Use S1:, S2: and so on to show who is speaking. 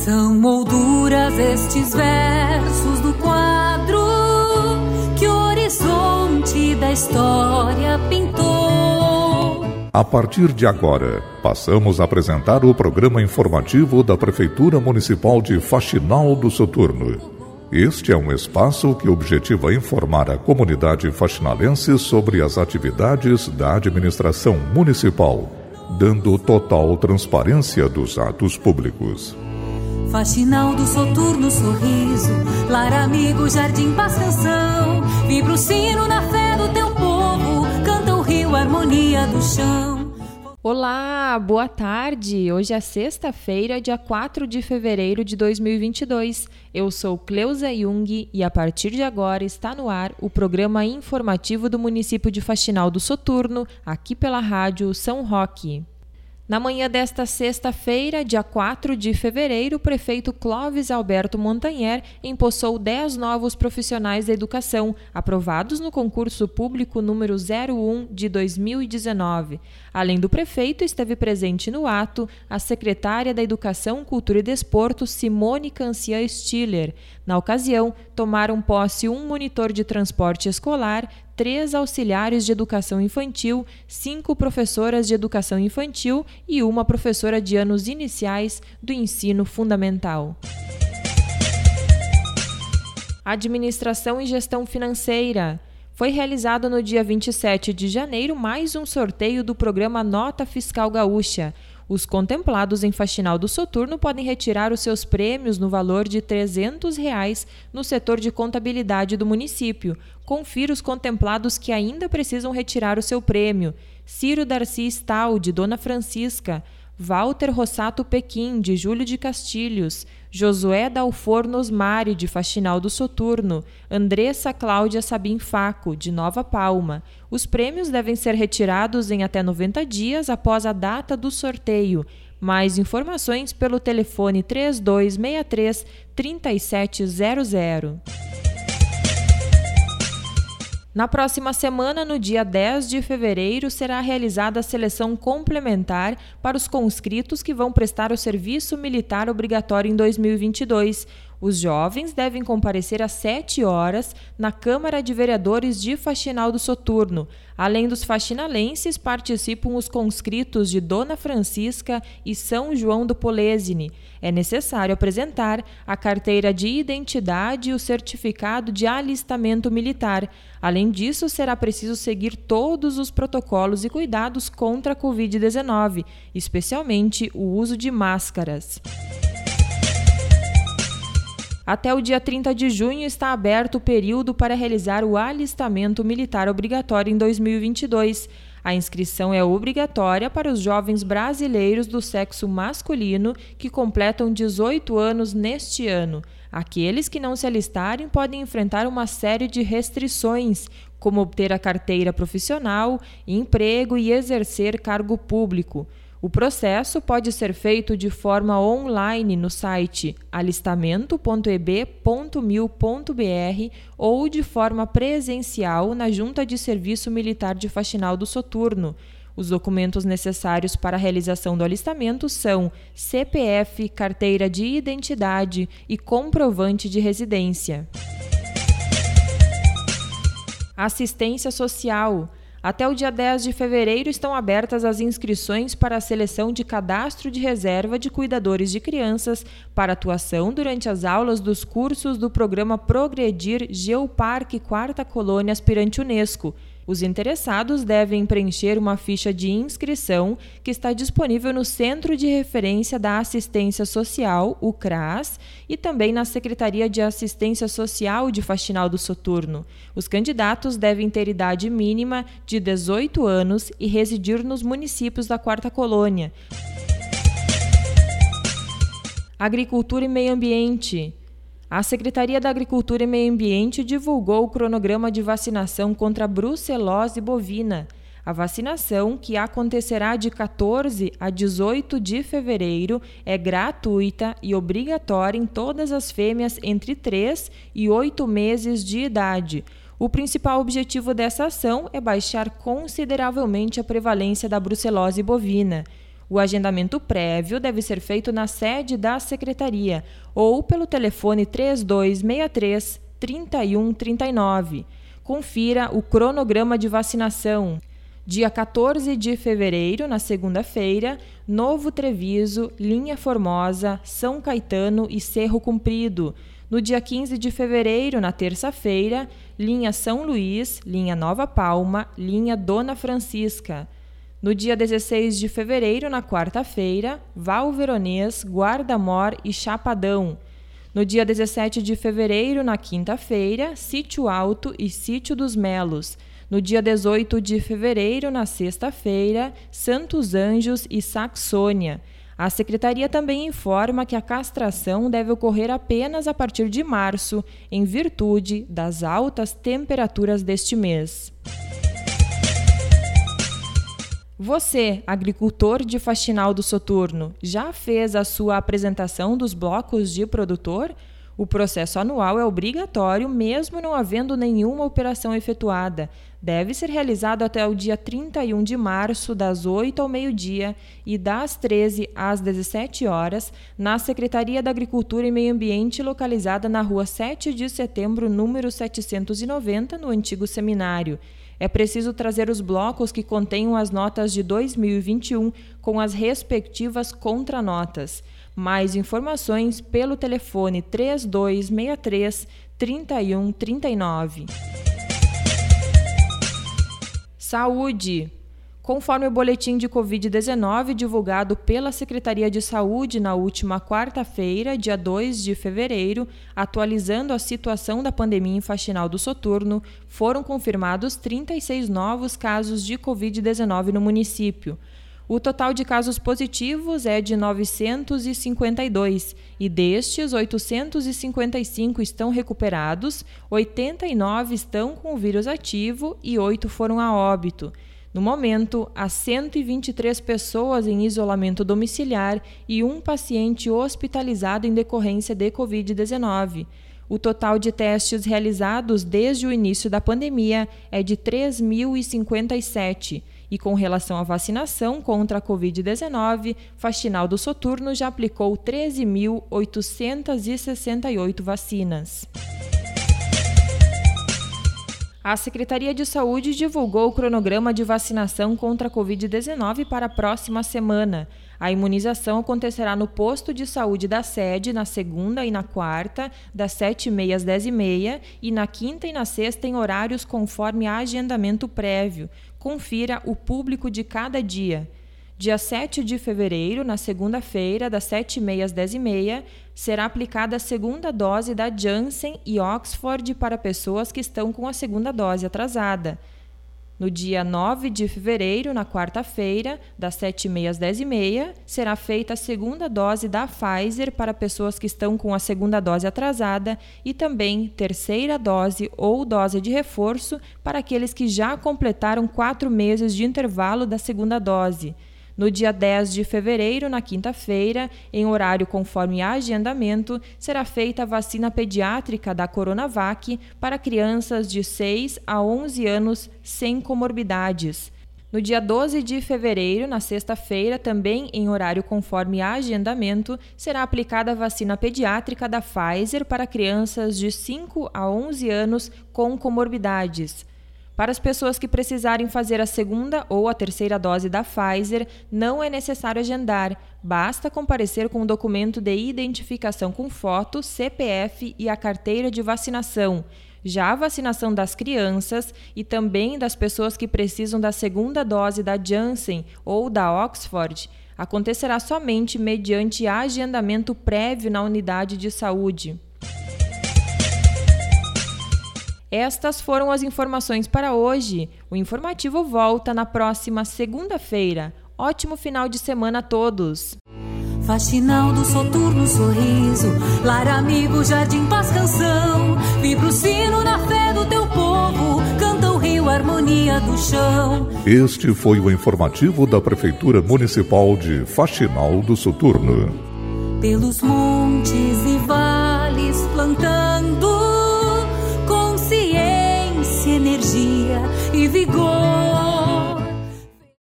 S1: São molduras estes versos do quadro que o horizonte da história pintou.
S2: A partir de agora, passamos a apresentar o programa informativo da Prefeitura Municipal de Faxinal do Soturno. Este é um espaço que objetiva informar a comunidade faxinalense sobre as atividades da administração municipal, dando total transparência dos atos públicos.
S1: Faxinal do Soturno, sorriso, lar amigo, jardim, paz, canção. Vibra o sino na fé do teu povo, canta o rio, harmonia do chão.
S3: Olá, boa tarde! Hoje é sexta-feira, dia 4 de fevereiro de 2022. Eu sou Cleusa Jung e a partir de agora está no ar o programa informativo do município de Faxinal do Soturno, aqui pela rádio São Roque. Na manhã desta sexta-feira, dia 4 de fevereiro, o prefeito Clóvis Alberto Montanher empossou 10 novos profissionais da educação, aprovados no concurso público número 01 de 2019. Além do prefeito, esteve presente no ato a secretária da Educação, Cultura e Desporto, Simone Cancian Stiller. Na ocasião, tomaram posse um monitor de transporte escolar, 3 auxiliares de educação infantil, 5 professoras de educação infantil e uma professora de anos iniciais do ensino fundamental. Administração e gestão financeira. Foi realizado no dia 27 de janeiro mais um sorteio do programa Nota Fiscal Gaúcha. Os contemplados em Faxinal do Soturno podem retirar os seus prêmios no valor de R$ 300 no setor de contabilidade do município. Confira os contemplados que ainda precisam retirar o seu prêmio: Ciro Darcy Stahl, de Dona Francisca; Walter Rossato Pequim, de Júlio de Castilhos; Josué Dalforno Osmari, de Faxinal do Soturno; Andressa Cláudia Sabim Faco, de Nova Palma. Os prêmios devem ser retirados em até 90 dias após a data do sorteio. Mais informações pelo telefone 3263-3700. Na próxima semana, no dia 10 de fevereiro, será realizada a seleção complementar para os conscritos que vão prestar o serviço militar obrigatório em 2022. Os jovens devem comparecer às 7 horas na Câmara de Vereadores de Faxinal do Soturno. Além dos faxinalenses, participam os conscritos de Dona Francisca e São João do Polesine. É necessário apresentar a carteira de identidade e o certificado de alistamento militar. Além disso, será preciso seguir todos os protocolos e cuidados contra a Covid-19, especialmente o uso de máscaras. Até o dia 30 de junho está aberto o período para realizar o alistamento militar obrigatório em 2022. A inscrição é obrigatória para os jovens brasileiros do sexo masculino que completam 18 anos neste ano. Aqueles que não se alistarem podem enfrentar uma série de restrições, como obter a carteira profissional, emprego e exercer cargo público. O processo pode ser feito de forma online no site alistamento.eb.mil.br ou de forma presencial na Junta de Serviço Militar de Faxinal do Soturno. Os documentos necessários para a realização do alistamento são CPF, carteira de identidade e comprovante de residência. Assistência social. Até o dia 10 de fevereiro estão abertas as inscrições para a seleção de cadastro de reserva de cuidadores de crianças para atuação durante as aulas dos cursos do programa Progredir Geoparque Quarta Colônia Aspirante Unesco. Os interessados devem preencher uma ficha de inscrição que está disponível no Centro de Referência da Assistência Social, o CRAS, e também na Secretaria de Assistência Social de Faxinal do Soturno. Os candidatos devem ter idade mínima de 18 anos e residir nos municípios da Quarta Colônia. Agricultura e Meio Ambiente. A Secretaria da Agricultura e Meio Ambiente divulgou o cronograma de vacinação contra a brucelose bovina. A vacinação, que acontecerá de 14 a 18 de fevereiro, é gratuita e obrigatória em todas as fêmeas entre 3 e 8 meses de idade. O principal objetivo dessa ação é baixar consideravelmente a prevalência da brucelose bovina. O agendamento prévio deve ser feito na sede da Secretaria ou pelo telefone 3263-3139. Confira o cronograma de vacinação. Dia 14 de fevereiro, na segunda-feira, Novo Treviso, Linha Formosa, São Caetano e Cerro Comprido. No dia 15 de fevereiro, na terça-feira, Linha São Luís, Linha Nova Palma, Linha Dona Francisca. No dia 16 de fevereiro, na quarta-feira, Val Veronês, Guarda-Mor e Chapadão. No dia 17 de fevereiro, na quinta-feira, Sítio Alto e Sítio dos Melos. No dia 18 de fevereiro, na sexta-feira, Santos Anjos e Saxônia. A Secretaria também informa que a castração deve ocorrer apenas a partir de março, em virtude das altas temperaturas deste mês. Você, agricultor de Faxinal do Soturno, já fez a sua apresentação dos blocos de produtor? O processo anual é obrigatório, mesmo não havendo nenhuma operação efetuada. Deve ser realizado até o dia 31 de março, das 8 ao meio-dia e das 13 às 17 horas, na Secretaria da Agricultura e Meio Ambiente, localizada na Rua 7 de Setembro, número 790, no antigo seminário. É preciso trazer os blocos que contenham as notas de 2021 com as respectivas contranotas. Mais informações pelo telefone 3263-3139. Saúde. Conforme o boletim de Covid-19 divulgado pela Secretaria de Saúde na última quarta-feira, dia 2 de fevereiro, atualizando a situação da pandemia em Faxinal do Soturno, foram confirmados 36 novos casos de Covid-19 no município. O total de casos positivos é de 952 e destes, 855 estão recuperados, 89 estão com o vírus ativo e 8 foram a óbito. No momento, há 123 pessoas em isolamento domiciliar e um paciente hospitalizado em decorrência de Covid-19. O total de testes realizados desde o início da pandemia é de 3.057. E com relação à vacinação contra a Covid-19, Faxinal do Soturno já aplicou 13.868 vacinas. A Secretaria de Saúde divulgou o cronograma de vacinação contra a Covid-19 para a próxima semana. A imunização acontecerá no posto de saúde da sede na segunda e na quarta, das 7h30 às 10h30, e na quinta e na sexta em horários conforme agendamento prévio. Confira o público de cada dia. Dia 7 de fevereiro, na segunda-feira, das 7h30 às 10h30, será aplicada a segunda dose da Janssen e Oxford para pessoas que estão com a segunda dose atrasada. No dia 9 de fevereiro, na quarta-feira, das 7h30 às 10h30, será feita a segunda dose da Pfizer para pessoas que estão com a segunda dose atrasada e também terceira dose ou dose de reforço para aqueles que já completaram 4 meses de intervalo da segunda dose. No dia 10 de fevereiro, na quinta-feira, em horário conforme agendamento, será feita a vacina pediátrica da Coronavac para crianças de 6 a 11 anos sem comorbidades. No dia 12 de fevereiro, na sexta-feira, também em horário conforme agendamento, será aplicada a vacina pediátrica da Pfizer para crianças de 5 a 11 anos com comorbidades. Para as pessoas que precisarem fazer a segunda ou a terceira dose da Pfizer, não é necessário agendar, basta comparecer com o documento de identificação com foto, CPF e a carteira de vacinação. Já a vacinação das crianças e também das pessoas que precisam da segunda dose da Janssen ou da Oxford acontecerá somente mediante agendamento prévio na unidade de saúde. Estas foram as informações para hoje. O informativo volta na próxima segunda-feira. Ótimo final de semana a todos!
S1: Faxinal do Soturno, sorriso, lar amigo, jardim, paz, canção. Vibra o sino na fé do teu povo, canta o rio, harmonia do chão.
S2: Este foi o informativo da Prefeitura Municipal de Faxinal do Soturno.
S1: Pelos montes e